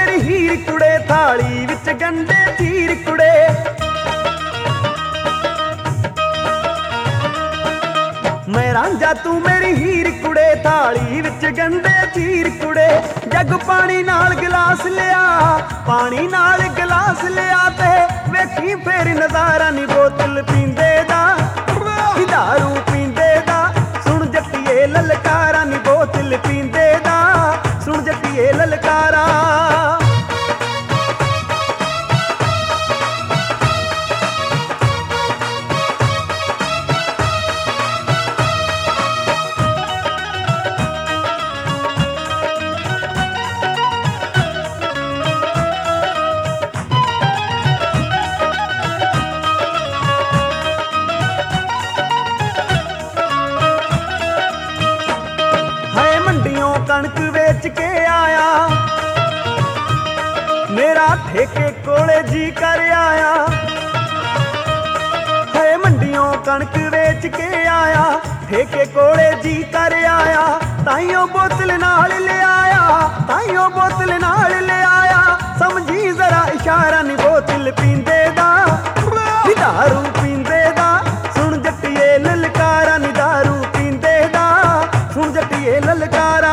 मेरी हीर कुड़े थाली विच गंडे चीर कुड़े। मैं रांझा तू मेरी हीर कुड़े थाली विच गंडे चीर कुड़े। जग पानी नाल गिलास लिया, पानी नाल गिलास लिया ते वेखी फेर नजारा नी बोतल पींदे दा, दारू पींदे दा। सुन जट्टिए ललकारा नी बोतल पींदे दा, सुन जट्टिए ललकारा। कणक बेच के आया मेरा ठेके कोले जी कर आया है। मंडियों कणक बेच के आया ठेके कोले जी कर आया। ताइयों बोतल नाल ले आया, ताइयों बोतल नाल ले आया। समझी जरा इशारा नी बोतल पींदे दा, दारू पींदे दा। सुन जट्टिए ललकारा नी दारू पींदे दा, सुन जट्टिए ललकारा।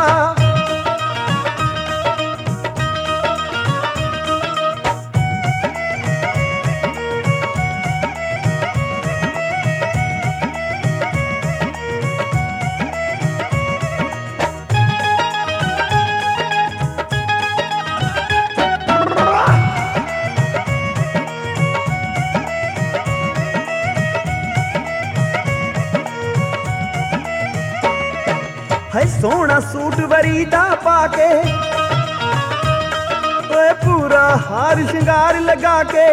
है सोना सूट वरीदा पाके, पूरा हार श्रृंगार लगा के।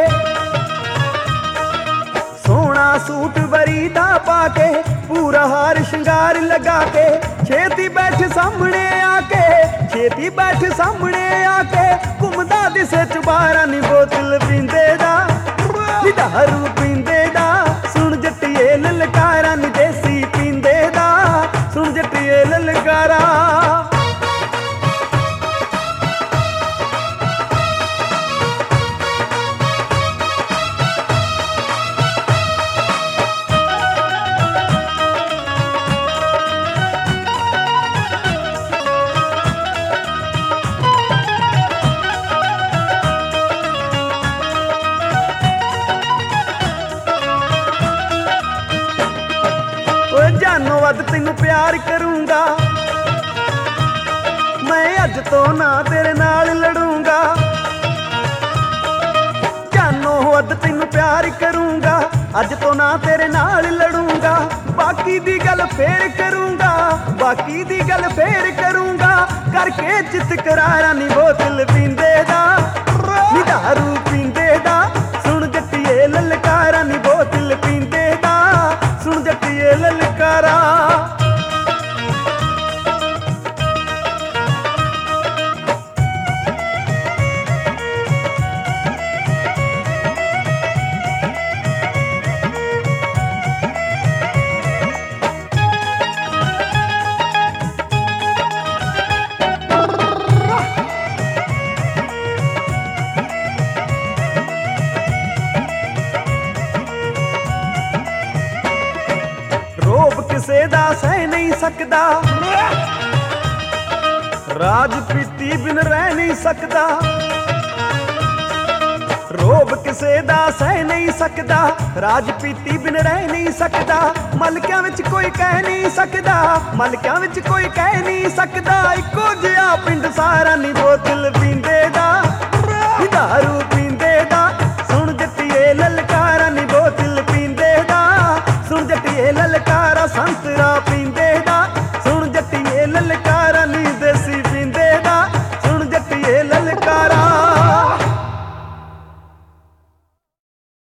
सोना सूट वरीदा पाके, पूरा हार श्रृंगार लगा के। छेती बैठ सामने आके, छेती बैठ सामने आके। घुमदा दिसे चुबारा नी बोतल पींदे दा, दारू पींदे दा। सुन जट्टिए ललकारा नी देसी पींदे दा, सुन जट्टिए ललकारा। जानो अद तेनू प्यार करूंगा मैं, अज तो ना तेरे नाल लड़ूंगा। जानो अद तेनू प्यार करूंगा, अज तो ना तेरे नाल लड़ूंगा। बाकी दी गल फेर करूंगा, बाकी दी गल फेर करूंगा। करके चित करारा नी बोतल पींदे दा, नी दारू पींदे दा। सुन जट्टिए ललकारा नी बोतल पींदे दा, सुन जट्टिए ललकारा। किसे दा सह नहीं सकदा, राज पीती बिन रह नहीं सकदा। रोब किसे दा सह नहीं सकदा, राज पीती बिन रह नहीं सकदा। मलकियां विच कोई कह नहीं सकदा, मलकियां विच कोई कह नहीं सकदा। इको जिहा पिंड सारा नी बोतल पींदे दा, दारू पींदे दा। सुन जट्टिए ललकारा नी बोतल पींदे दा, सुन जट्टिए ललकारा। संतरा पींदे दा, सुन जट्टिए ललकारा नी देसी पींदे दा, सुन जट्टिए ललकारा।